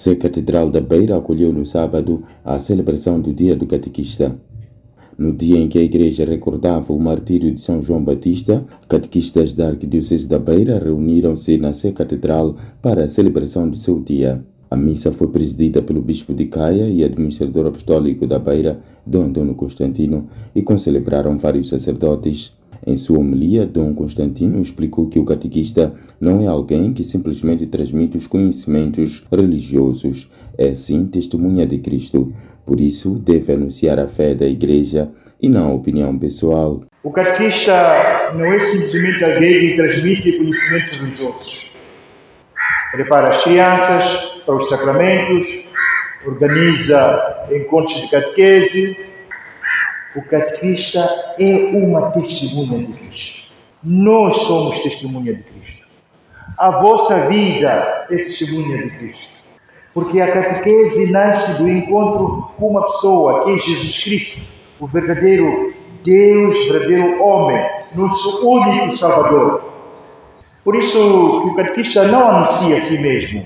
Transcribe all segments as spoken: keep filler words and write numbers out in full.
Sé Catedral da Beira acolheu no sábado a celebração do Dia do Catequista. No dia em que a igreja recordava o martírio de São João Batista, catequistas da Arquidiocese da Beira reuniram-se na Sé Catedral para a celebração do seu dia. A missa foi presidida pelo bispo de Caia e administrador apostólico da Beira, Dom Antônio Constantino, e concelebraram vários sacerdotes. Em sua homilia, Dom Constantino explicou que o catequista não é alguém que simplesmente transmite os conhecimentos religiosos, é sim testemunha de Cristo. Por isso, deve anunciar a fé da Igreja e não a opinião pessoal. O catequista não é simplesmente alguém que transmite conhecimentos religiosos. Prepara as crianças para os sacramentos, organiza encontros de catequese. O catequista é uma testemunha de Cristo. Nós somos testemunha de Cristo. A vossa vida é testemunha de Cristo. Porque a catequese nasce do encontro com uma pessoa, que é Jesus Cristo, o verdadeiro Deus, o verdadeiro homem, nosso único Salvador. Por isso que o catequista não anuncia a si mesmo,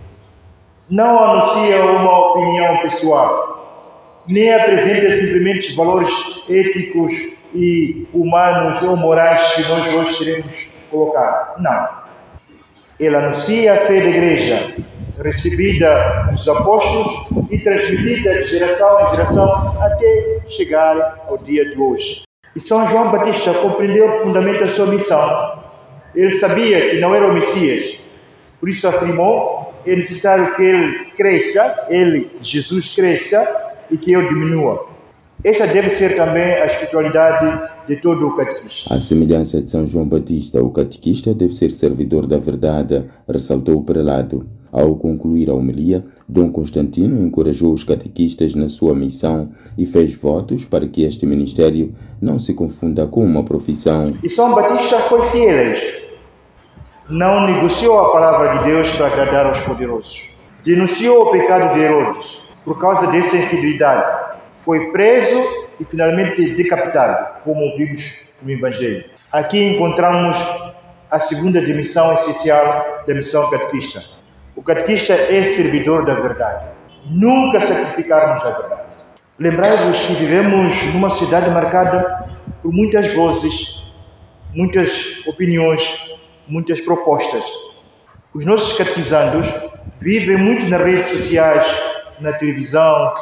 não anuncia uma opinião pessoal, nem apresenta simplesmente os valores éticos e humanos ou morais que nós hoje queremos colocar. Não. Ele anuncia a fé da Igreja, recebida dos apóstolos e transmitida de geração em geração até chegar ao dia de hoje. E São João Batista compreendeu profundamente a sua missão. Ele sabia que não era o Messias, por isso afirmou: é necessário que ele cresça, ele, Jesus, cresça e que eu diminua. Essa deve ser também a espiritualidade de todo o catequista. À semelhança de São João Batista, o catequista deve ser servidor da verdade, ressaltou o prelado. Ao concluir a homilia, Dom Constantino encorajou os catequistas na sua missão e fez votos para que este ministério não se confunda com uma profissão. E São Batista foi fiel a isto. Não negociou a palavra de Deus para agradar aos poderosos. Denunciou o pecado de Herodes por causa dessa infidelidade. Foi preso e finalmente decapitado, como vimos no Evangelho. Aqui encontramos a segunda dimensão essencial da missão catequista. O catequista é servidor da verdade. Nunca sacrificarmos a verdade. Lembrai-vos que vivemos numa sociedade marcada por muitas vozes, muitas opiniões, muitas propostas. Os nossos catequizandos vivem muito nas redes sociais, na televisão,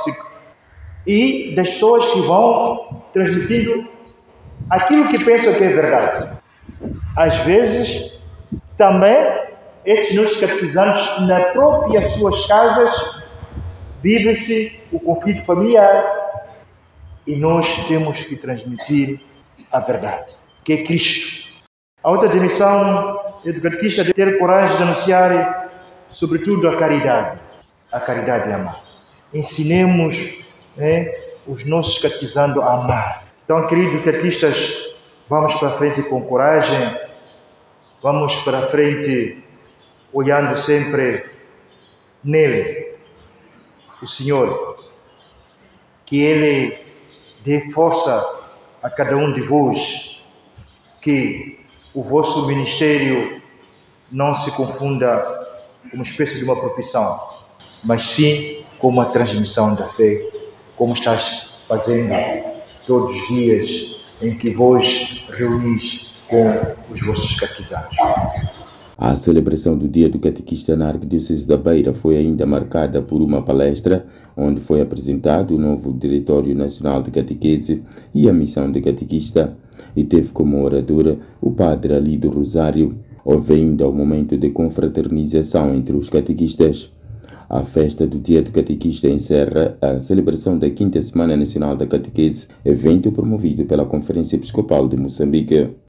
e das pessoas que vão transmitindo aquilo que pensam que é verdade. Às vezes, também, esses nossos catequizantes, na própria suas casas, vive-se o conflito familiar e nós temos que transmitir a verdade, que é Cristo. A outra dimensão do catequista é ter coragem de anunciar, sobretudo, a caridade. A caridade é amar. Ensinemos né, os nossos catequizando a amar. Então, queridos catequistas, vamos para frente com coragem, vamos para frente olhando sempre nele, o Senhor, que Ele dê força a cada um de vós, que o vosso ministério não se confunda com uma espécie de uma profissão, mas sim como a transmissão da fé, como estás fazendo todos os dias em que vos reunis com os vossos catequizados. A celebração do Dia do Catequista na Arquidiocese da Beira foi ainda marcada por uma palestra onde foi apresentado o novo Diretório Nacional de Catequese e a missão de catequista, e teve como oradora o padre Ali do Rosário. Houve ainda o momento de confraternização entre os catequistas. A festa do Dia do Catequista encerra a celebração da quinta Semana Nacional da Catequese, evento promovido pela Conferência Episcopal de Moçambique.